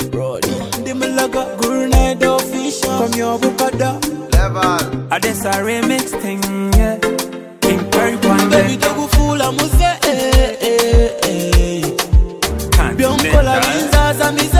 Brody, Dimalaga, Gurned official. From your Bukada Level. I this a remix thing, yeah. King Perry one day. Baby, Togu full of muse, Bion kola binza mise,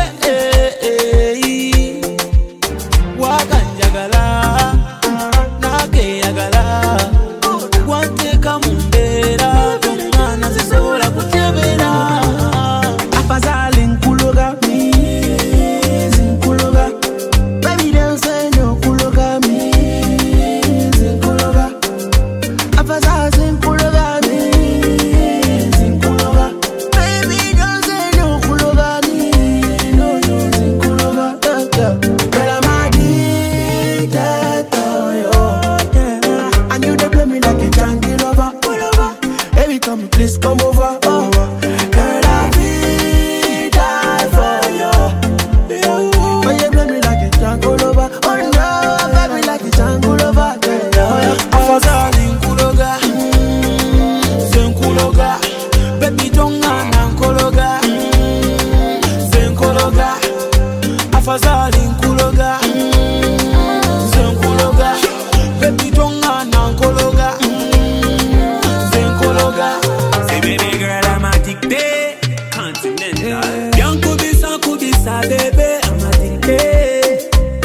Wakanjagala, Nake yagala, Wante kamumbera, Tumana zisola kuchebera. Afazali nkuloga, nkuloga. Baby, don't say no kuloga, nkuloga. Afazali nkuloga, nkuloga. Baby, don't say no kuloga, no, nkuloga. But I'm addicted to you. And you dey play me like a junkie lover. Baby, come please come over. Girl, I feel die for you. But you play me like a junkie lover. Oh no, baby, like a junkie lover. Afazali nkuloga, nkuloga. Baby, don't nkologa, nkologa. Afazali nkuloga, nkologa. Baby, don't nkologa, nkologa. Say baby girl, I'm addicted. Continental. Young Kubisa, baby, I'm addicted.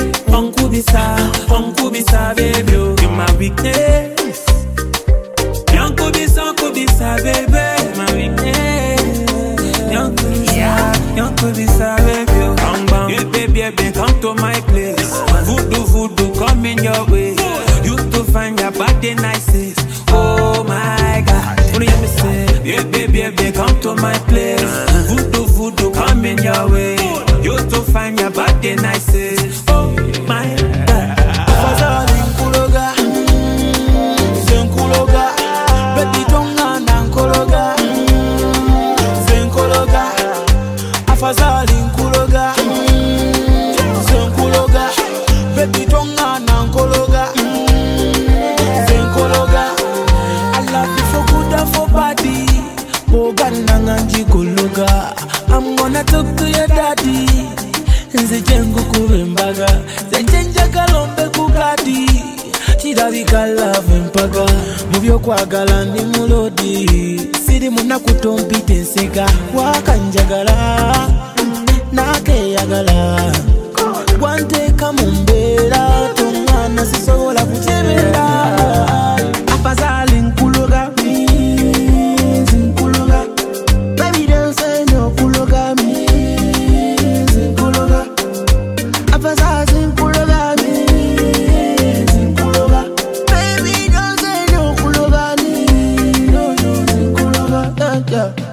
Kubisa, baby, you're my weakness. Young Kubisa, baby, my weakness. Young Kubisa, baby, come down. Yeah, baby, come to my place. Voodoo, come in your way. You to find your body nicest. Oh my God, what do you say? Yeah, baby, come to my place. Voodoo, come in your way. You to find your body nicest. Oh my God. Afazali nkuloga, nkologa. Baby, don't nkologa, nkologa. Afazali nkuloga, nkologa. Baby, don't nkologa, nkologa. I love you for good and for body. I'm gonna talk to your daddy. Nze jengu kubembaga, zenjenja kalombe kugadi. Chidabika love mpaga, mubyo kwagala ndi mulodi. Siri muna kutompite nseka, wakanjagala, nake yagala. Wante kamumbera, tongana sisola kuchebera. Afazali nkuloga, nkuloga. Baby, don't say no kuloga, nkuloga. Afazali nkuloga, nkuloga. Baby, don't say no kuloga, no, nkuloga.